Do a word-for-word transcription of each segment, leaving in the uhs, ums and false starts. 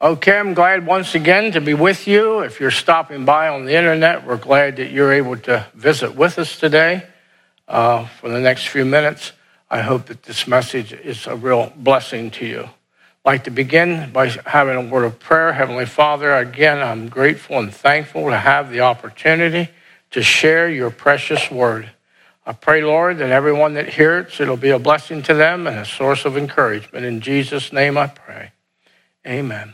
Okay, I'm glad once again to be with you. If you're stopping by on the internet, we're glad that you're able to visit with us today uh, for the next few minutes. I hope that this message is a real blessing to you. I'd like to begin by having a word of prayer. Heavenly Father, again, I'm grateful and thankful to have the opportunity to share your precious word. I pray, Lord, that everyone that hears, it'll be a blessing to them and a source of encouragement. In Jesus' name I pray. Amen.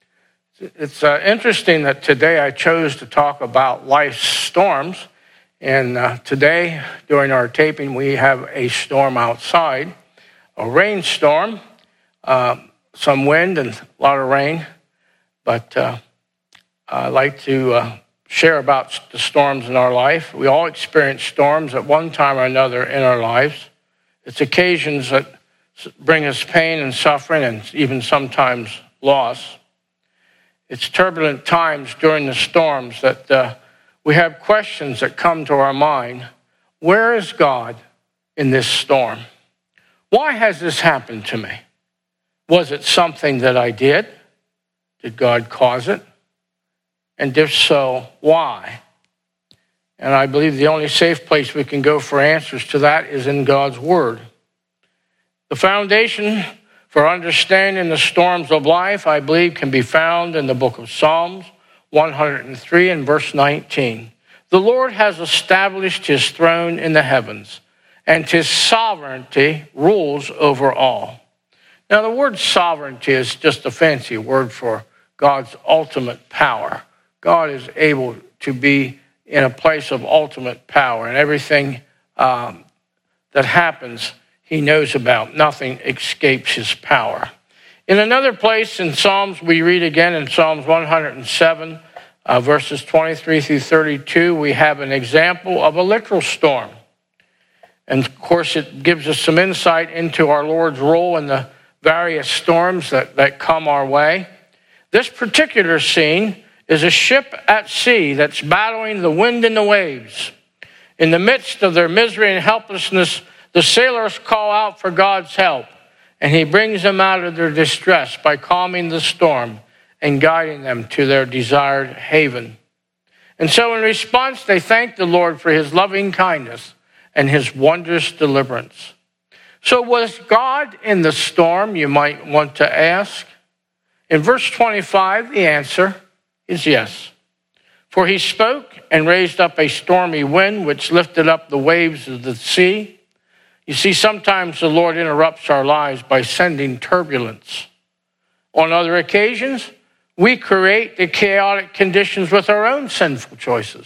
It's uh, interesting that today I chose to talk about life's storms. And uh, today, during our taping, we have a storm outside, a rainstorm, uh, some wind and a lot of rain. But uh, I'd like to uh, share about the storms in our life. We all experience storms at one time or another in our lives. It's occasions that bring us pain and suffering and even sometimes loss. It's turbulent times during the storms that uh, we have questions that come to our mind. Where is God in this storm? Why has this happened to me? Was it something that I did? Did God cause it? And if so, why? And I believe the only safe place we can go for answers to that is in God's Word. The foundation for understanding the storms of life, I believe, can be found in the book of Psalms one hundred three and verse nineteen. The Lord has established his throne in the heavens, and his sovereignty rules over all. Now, the word sovereignty is just a fancy word for God's ultimate power. God is able to be in a place of ultimate power, and everything um, that happens he knows about. Nothing escapes his power. In another place in Psalms, we read again in Psalms one hundred seven, uh, verses twenty-three through thirty-two, we have an example of a literal storm. And of course, it gives us some insight into our Lord's role in the various storms that, that come our way. This particular scene is a ship at sea that's battling the wind and the waves. In the midst of their misery and helplessness, the sailors call out for God's help, and he brings them out of their distress by calming the storm and guiding them to their desired haven. And so in response, they thank the Lord for his loving kindness and his wondrous deliverance. So was God in the storm, you might want to ask? In verse twenty-five, the answer is yes. For he spoke and raised up a stormy wind, which lifted up the waves of the sea. You see, sometimes the Lord interrupts our lives by sending turbulence. On other occasions, we create the chaotic conditions with our own sinful choices.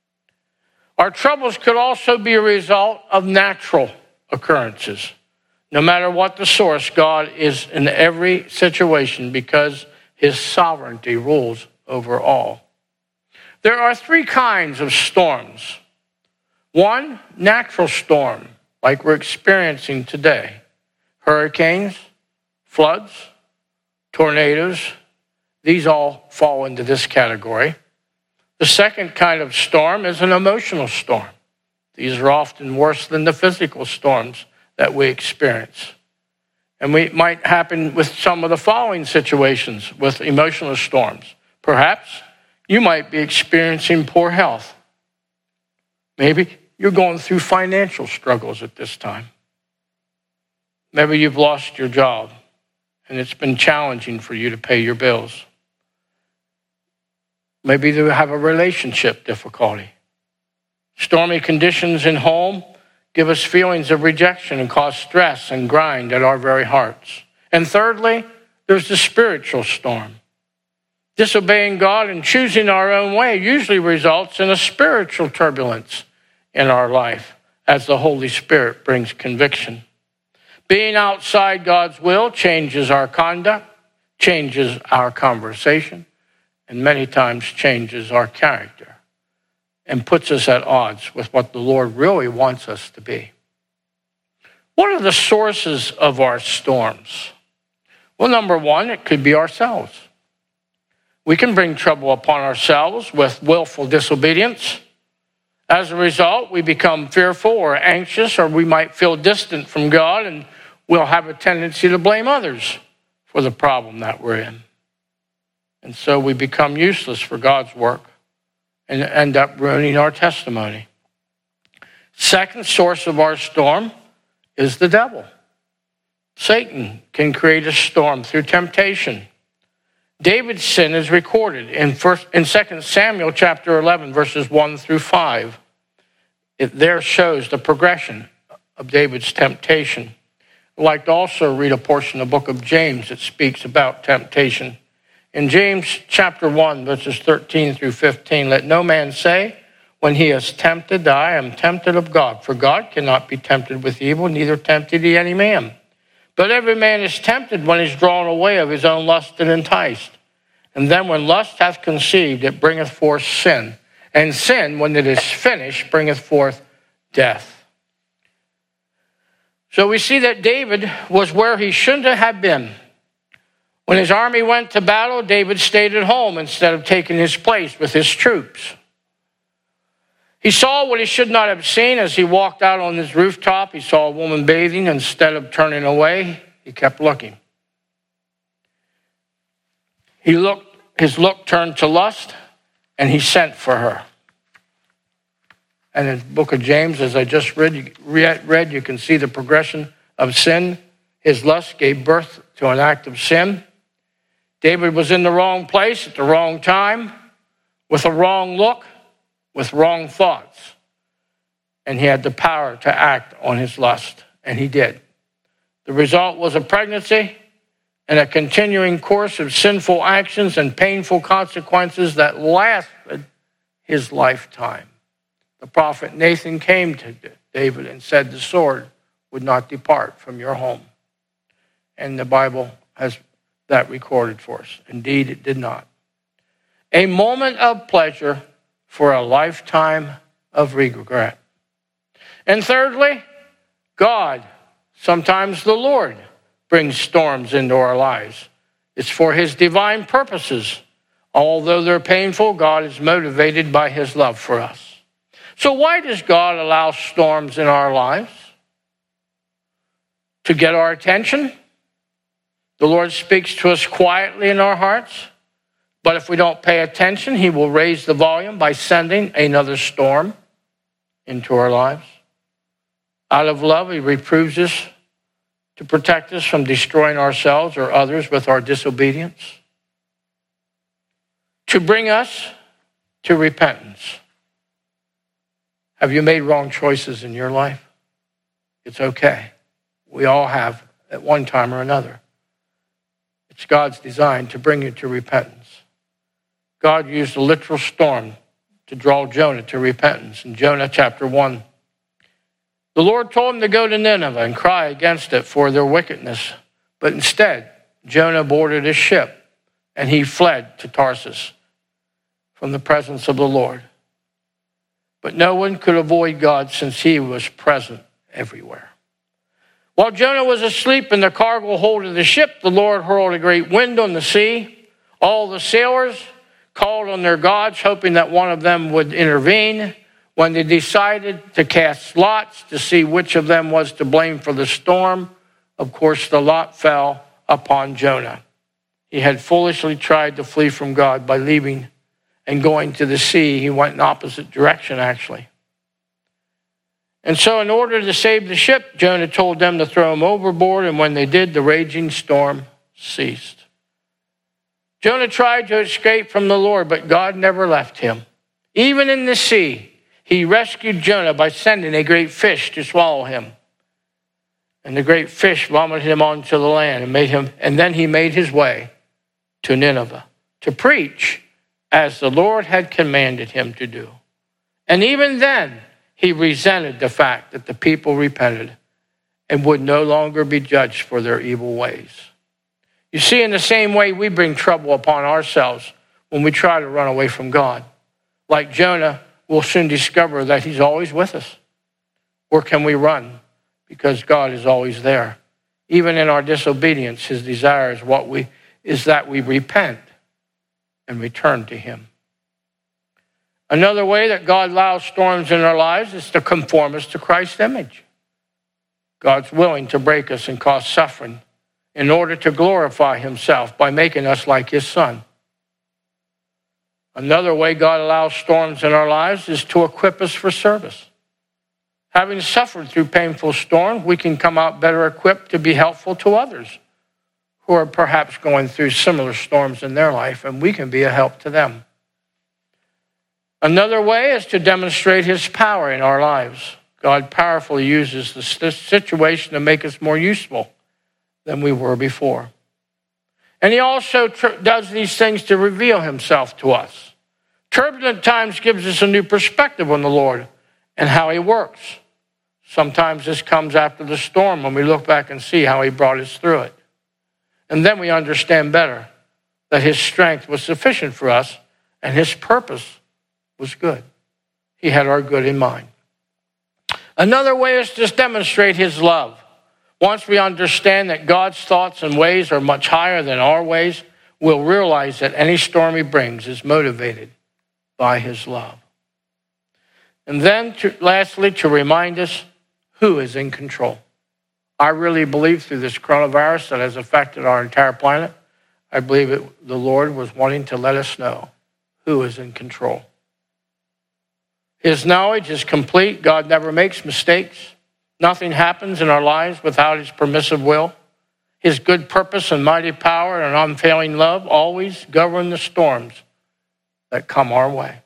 Our troubles could also be a result of natural occurrences. No matter what the source, God is in every situation because his sovereignty rules over all. There are three kinds of storms. One, natural storm, like we're experiencing today. Hurricanes, floods, tornadoes, these all fall into this category. The second kind of storm is an emotional storm. These are often worse than the physical storms that we experience. And it might happen with some of the following situations with emotional storms. Perhaps you might be experiencing poor health. Maybe you're going through financial struggles at this time. Maybe you've lost your job and it's been challenging for you to pay your bills. Maybe you have a relationship difficulty. Stormy conditions in home give us feelings of rejection and cause stress and grind at our very hearts. And thirdly, there's the spiritual storm. Disobeying God and choosing our own way usually results in a spiritual turbulence in our life as the Holy Spirit brings conviction. Being outside God's will changes our conduct, changes our conversation, and many times changes our character and puts us at odds with what the Lord really wants us to be. What are the sources of our storms? Well, number one, it could be ourselves. We can bring trouble upon ourselves with willful disobedience. As a result, we become fearful or anxious, or we might feel distant from God, and we'll have a tendency to blame others for the problem that we're in. And so we become useless for God's work and end up ruining our testimony. Second source of our storm is the devil. Satan can create a storm through temptation. David's sin is recorded in first in Second Samuel chapter eleven, verses one through five. It there shows the progression of David's temptation. I'd like to also read a portion of the book of James that speaks about temptation. In James chapter one, verses thirteen through fifteen, let no man say when he is tempted, I am tempted of God. For God cannot be tempted with evil, neither tempted he any man. But every man is tempted when he is drawn away of his own lust and enticed. And then when lust hath conceived, it bringeth forth sin. And sin, when it is finished, bringeth forth death. So we see that David was where he shouldn't have been. When his army went to battle, David stayed at home instead of taking his place with his troops. He saw what he should not have seen as he walked out on his rooftop. He saw a woman bathing. Instead of turning away, he kept looking. He looked, his look turned to lust, and he sent for her. And in the book of James, as I just read, read, you can see the progression of sin. His lust gave birth to an act of sin. David was in the wrong place at the wrong time, with a wrong look, with wrong thoughts. And he had the power to act on his lust, and he did. The result was a pregnancy and a continuing course of sinful actions and painful consequences that lasted his lifetime. The prophet Nathan came to David and said, the sword would not depart from your home. And the Bible has that recorded for us. Indeed, it did not. A moment of pleasure for a lifetime of regret. And thirdly, God, sometimes the Lord, brings storms into our lives. It's for his divine purposes. Although they're painful, God is motivated by his love for us. So why does God allow storms in our lives? To get our attention. The Lord speaks to us quietly in our hearts. But if we don't pay attention, he will raise the volume by sending another storm into our lives. Out of love, he reproves us to protect us from destroying ourselves or others with our disobedience. To bring us to repentance. Have you made wrong choices in your life? It's okay. We all have at one time or another. It's God's design to bring you to repentance. God used a literal storm to draw Jonah to repentance. In Jonah chapter one, the Lord told him to go to Nineveh and cry against it for their wickedness. But instead, Jonah boarded a ship and he fled to Tarsus from the presence of the Lord. But no one could avoid God since he was present everywhere. While Jonah was asleep in the cargo hold of the ship, the Lord hurled a great wind on the sea. All the sailors called on their gods, hoping that one of them would intervene. When they decided to cast lots to see which of them was to blame for the storm, of course, the lot fell upon Jonah. He had foolishly tried to flee from God by leaving and going to the sea. He went in opposite direction, actually. And so in order to save the ship, Jonah told them to throw him overboard, and when they did, the raging storm ceased. Jonah tried to escape from the Lord, but God never left him. Even in the sea, he rescued Jonah by sending a great fish to swallow him. And the great fish vomited him onto the land and made him, and then he made his way to Nineveh to preach as the Lord had commanded him to do. And even then, he resented the fact that the people repented and would no longer be judged for their evil ways. You see, in the same way, we bring trouble upon ourselves when we try to run away from God. Like Jonah, we'll soon discover that he's always with us. Or can we run? Because God is always there. Even in our disobedience, his desire is, what we, is that we repent and return to him. Another way that God allows storms in our lives is to conform us to Christ's image. God's willing to break us and cause suffering in order to glorify himself by making us like his son. Another way God allows storms in our lives is to equip us for service. Having suffered through painful storms, we can come out better equipped to be helpful to others who are perhaps going through similar storms in their life, and we can be a help to them. Another way is to demonstrate his power in our lives. God powerfully uses the situation to make us more useful than we were before. And he also tr- does these things to reveal himself to us. Turbulent times gives us a new perspective on the Lord and how he works. Sometimes this comes after the storm when we look back and see how he brought us through it. And then we understand better that his strength was sufficient for us and his purpose was good. He had our good in mind. Another way is to demonstrate his love. Once we understand that God's thoughts and ways are much higher than our ways, we'll realize that any storm he brings is motivated by his love. And then, to, lastly, to remind us who is in control. I really believe through this coronavirus that has affected our entire planet, I believe it, the Lord was wanting to let us know who is in control. His knowledge is complete. God never makes mistakes. Nothing happens in our lives without his permissive will. His good purpose and mighty power and unfailing love always govern the storms that come our way.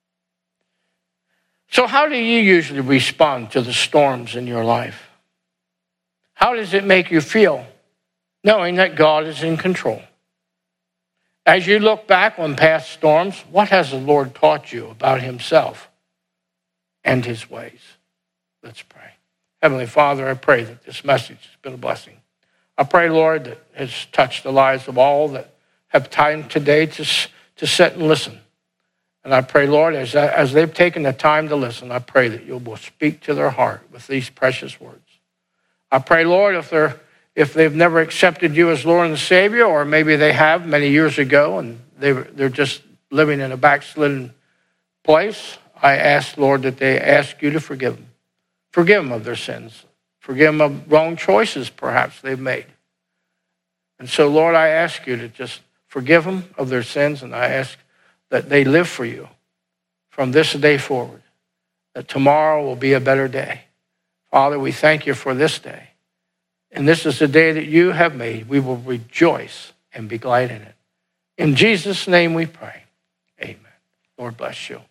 So how do you usually respond to the storms in your life? How does it make you feel knowing that God is in control? As you look back on past storms, what has the Lord taught you about himself and his ways? Let's pray. Heavenly Father, I pray that this message has been a blessing. I pray, Lord, that it has touched the lives of all that have time today to, to sit and listen. And I pray, Lord, as, as they've taken the time to listen, I pray that you will speak to their heart with these precious words. I pray, Lord, if they're if they've never accepted you as Lord and Savior, or maybe they have many years ago and they, they're just living in a backslidden place, I ask, Lord, that they ask you to forgive them. Forgive them of their sins. Forgive them of wrong choices, perhaps, they've made. And so, Lord, I ask you to just forgive them of their sins, and I ask that they live for you from this day forward, that tomorrow will be a better day. Father, we thank you for this day. And this is the day that you have made. We will rejoice and be glad in it. In Jesus' name we pray. Amen. Lord bless you.